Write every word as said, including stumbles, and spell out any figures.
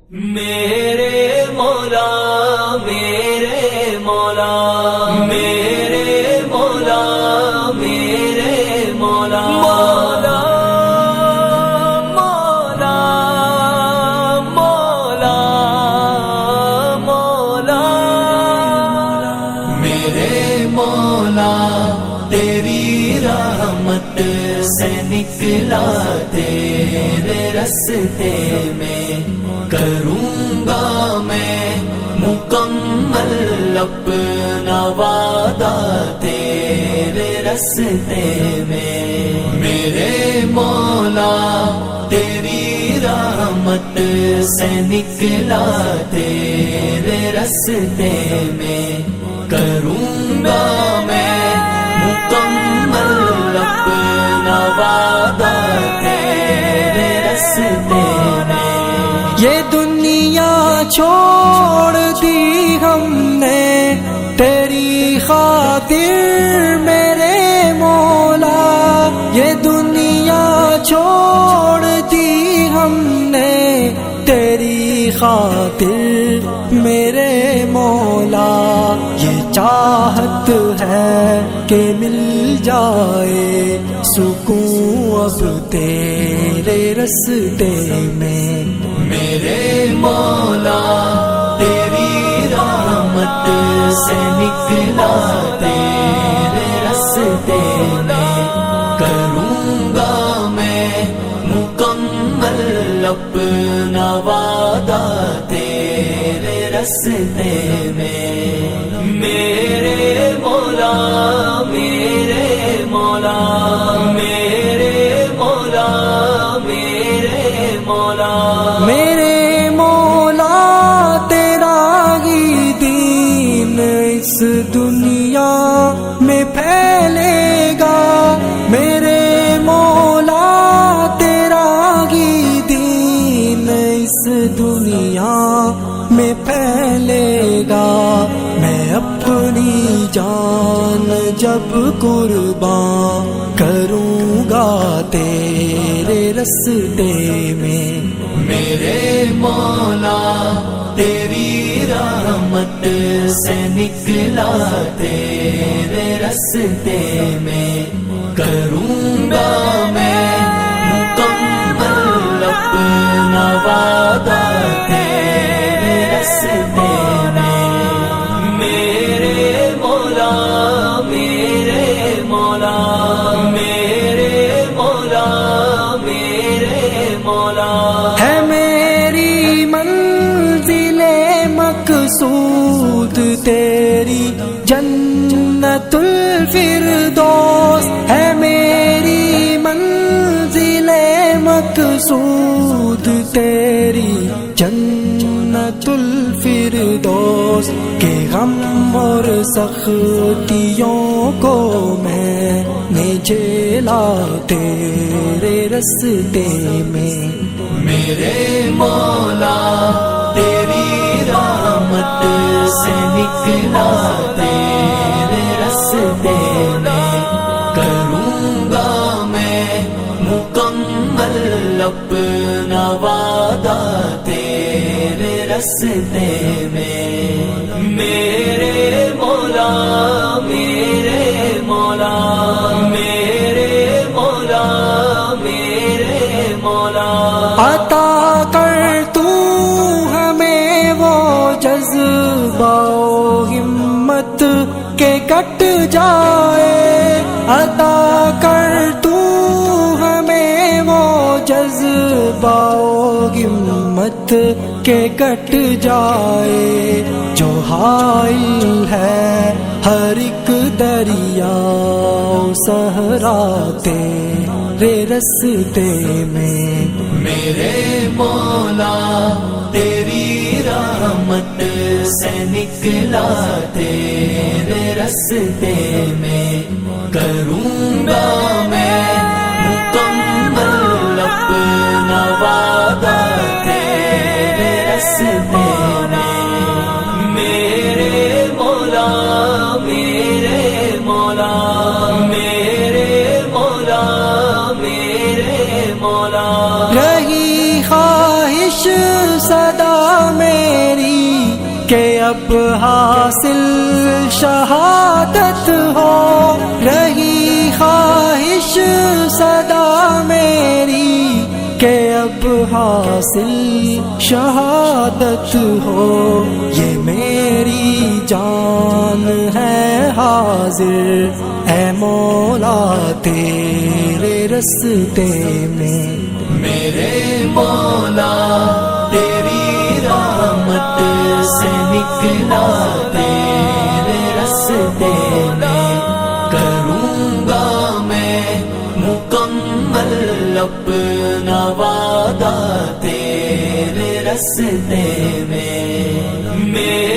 میرے مولا میرے مولا میرے مولا میرے مولا مولا مولا مولا مولا میرے مولا تیری رحمت سے نکلا تیرے رستے میں کروں گا میں مکمل اپنا وعدہ تیرے رستے میں میرے مولا تیری رحمت سے نکلا تیرے رستے میں کروں گا میں مکمل اپنا وعدہ تیرے رستے میں یہ دنیا چھوڑ دی ہم نے تیری خاطر میرے مولا، یہ دنیا چھوڑ دی ہم نے تیری خاطر میرے مولا، یہ چاہت ہے کہ مل جائے سکون اب تیرے رستے میں میرے مولا تیری رحمت سے نکلا تیرے رستے میں کروں گا میں مکمل اپنا وعدہ تیرے رستے میں میرے مولا میرے مولا میرے مولا میرے مولا میرے مولا تیرا ہی دین اس دنیا میں پھیلے گا، میرے مولا تیرا ہی دین اس دنیا میں پھیلے گا، میں اپنی جان جب قربان کروں گا تیرے رستے میں میرے مولا تیری رحمت سے نکلا تیرے رستے میں کروں گا میں مکمل اپنا وعدہ تیرے رستے میں میرے مولا میرے مولا میرے مولا میرے مولا ہے میری منزل مقصود تیری جنت الفردوس، ہے میری منزل مقصود تیری جنت الفردوس، کہ غم اور سختیوں کو میں نے جھیلا تیرے رستے میں میرے مولا تیری رحمت سے نکلا تیرے رستے میں کروں گا میں مکمل اپنا وعدہ تیرے رستے میں میرے مولا میرے مولا میرے مولا میرے مولا عطا کر تو ہمیں وہ جذبہ و ہمت کے کٹ جائے، عطا کر تو ہمیں وہ جذبہ و ہمت کے کٹ جائے، جو حائل ہے ہر ایک دریا صحرا تیرے رستے میں میرے مولا تیری رحمت سے نکلا تیرے رستے میں کروں گا میں مکمل اپنا وعدہ تیرے رستے میں میرے مولا میرے مولا میرے مولا میرے مولا رہی خواہش صدا میری کہ اب حاصل شہادت ہو، رہی خواہش صدا میری کہ اب حاصل شہادت ہو، یہ میری جان ہے حاضر اے مولا تیرے رستے میں، میرے مولا تیری رحمت سے نکلا تیرے رستے میں، کروں گا میں مکمل اپنا وعدہ تیرے رستے میں،